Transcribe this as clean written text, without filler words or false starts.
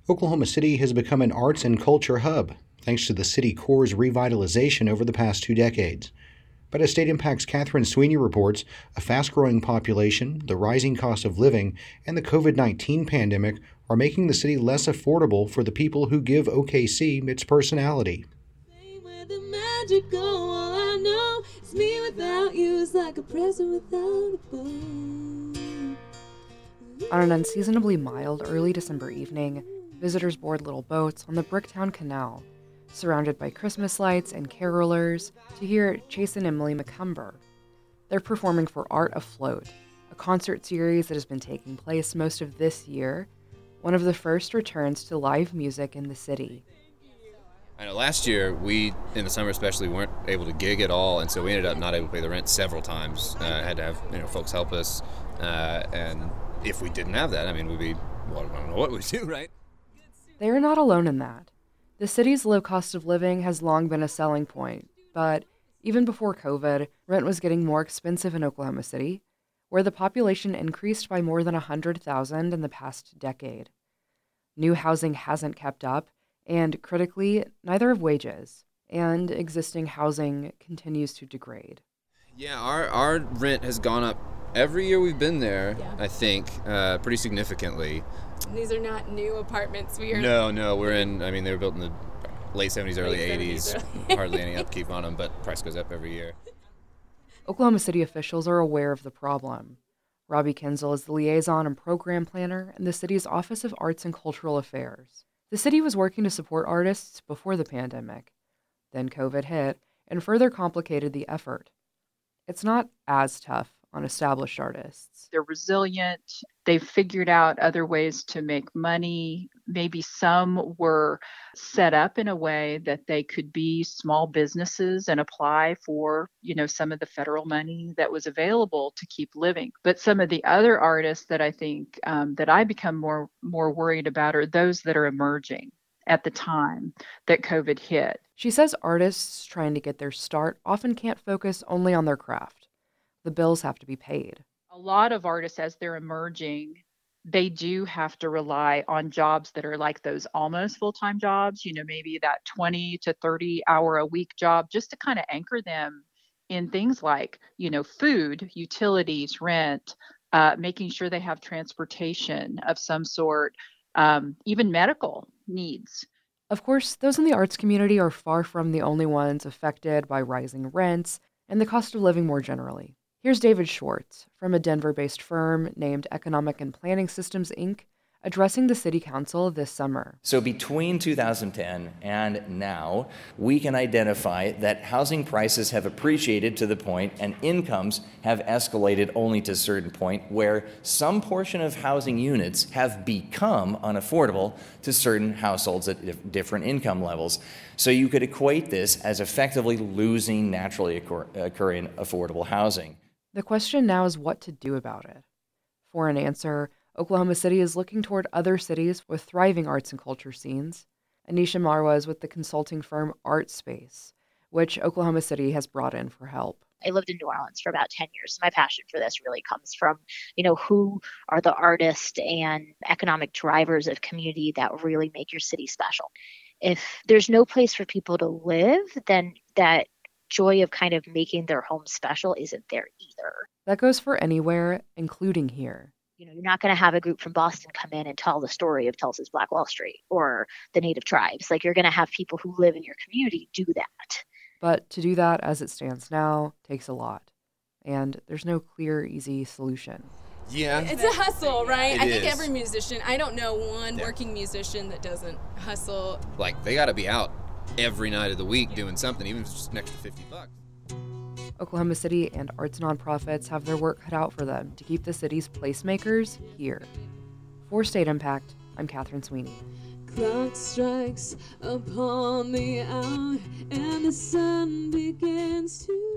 Oklahoma City has become an arts and culture hub, thanks to the City Corps' revitalization over the past 2 decades. But as State Impact's Catherine Sweeney reports, a fast-growing population, the rising cost of living, and the COVID-19 pandemic are making the city less affordable for the people who give OKC its personality. On an unseasonably mild early December evening, visitors board little boats on the Bricktown Canal, surrounded by Christmas lights and carolers, to hear Chase and Emily McCumber. They're performing for Art Afloat, a concert series that has been taking place most of this year, one of the first returns to live music in the city. I know last year, we, in the summer especially, weren't able to gig at all, and so we ended up not able to pay the rent several times. Had to have folks help us, and if we didn't have that, I don't know what we'd do, right? They are not alone in that. The city's low cost of living has long been a selling point, but even before COVID, rent was getting more expensive in Oklahoma City, where the population increased by more than 100,000 in the past decade. New housing hasn't kept up, and critically, neither have wages, and existing housing continues to degrade. Yeah, our rent has gone up every year we've been there, yeah. I think, pretty significantly. These are not new apartments. No, we're in, they were built in the late 70s, early 80s. Hardly any upkeep on them, but price goes up every year. Oklahoma City officials are aware of the problem. Robbie Kinzel is the liaison and program planner in the city's Office of Arts and Cultural Affairs. The city was working to support artists before the pandemic. Then COVID hit and further complicated the effort. It's not as tough on established artists. They're resilient. They've figured out other ways to make money. Maybe some were set up in a way that they could be small businesses and apply for, some of the federal money that was available to keep living. But some of the other artists that I think that I become more worried about are those that are emerging at the time that COVID hit. She says artists trying to get their start often can't focus only on their craft. The bills have to be paid. A lot of artists, as they're emerging, they do have to rely on jobs that are like those almost full-time jobs, maybe that 20 to 30 hour a week job, just to kind of anchor them in things like, food, utilities, rent, making sure they have transportation of some sort, even medical needs. Of course, those in the arts community are far from the only ones affected by rising rents and the cost of living more generally. Here's David Schwartz from a Denver-based firm named Economic and Planning Systems, Inc., addressing the city council this summer. So between 2010 and now, we can identify that housing prices have appreciated to the point and incomes have escalated only to a certain point where some portion of housing units have become unaffordable to certain households at different income levels. So you could equate this as effectively losing naturally occurring affordable housing. The question now is what to do about it. For an answer, Oklahoma City is looking toward other cities with thriving arts and culture scenes. Anisha Marwa is with the consulting firm ArtSpace, which Oklahoma City has brought in for help. I lived in New Orleans for about 10 years. My passion for this really comes from, who are the artists and economic drivers of community that really make your city special. If there's no place for people to live, then that joy of kind of making their home special isn't there either. That goes for anywhere, including here. You're not going to have a group from Boston come in and tell the story of Tulsa's Black Wall Street or the Native tribes. You're going to have people who live in your community do that. But to do that as it stands now takes a lot. And there's no clear, easy solution. Yeah. It's a hustle, right? I think every musician, I don't know one working musician that doesn't hustle. They got to be out every night of the week doing something, even if it's just an extra $50. Oklahoma City and arts nonprofits have their work cut out for them to keep the city's placemakers here. For State Impact, I'm Catherine Sweeney. Clock strikes upon the hour and the sun begins to